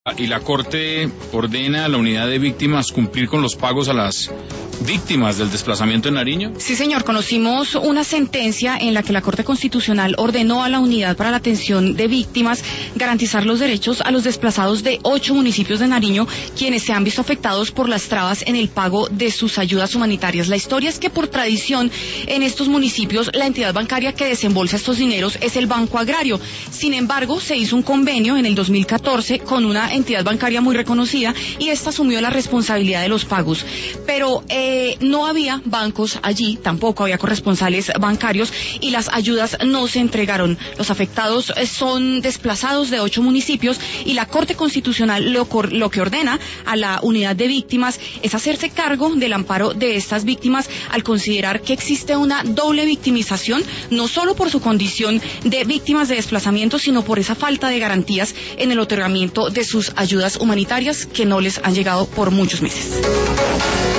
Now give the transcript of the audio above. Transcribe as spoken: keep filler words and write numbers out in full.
Y la Corte ordena a la unidad de víctimas cumplir con los pagos a las víctimas del desplazamiento en Nariño. Sí, señor, conocimos una sentencia en la que la Corte Constitucional ordenó a la Unidad para la Atención de Víctimas garantizar los derechos a los desplazados de ocho municipios de Nariño, quienes se han visto afectados por las trabas en el pago de sus ayudas humanitarias. La historia es que por tradición en estos municipios la entidad bancaria que desembolsa estos dineros es el Banco Agrario. Sin embargo, se hizo un convenio en el dos mil catorce con una entidad bancaria muy reconocida y esta asumió la responsabilidad de los pagos. Pero eh, no había bancos allí, tampoco había corresponsales bancarios y las ayudas no se entregaron. Los afectados son desplazados de ocho municipios y la Corte Constitucional lo, lo que ordena a la unidad de víctimas es hacerse cargo del amparo de estas víctimas al considerar que existe una doble victimización, no solo por su condición de víctimas de desplazamiento, sino por esa falta de garantías en el otorgamiento de sus ayudas humanitarias que no les han llegado por muchos meses.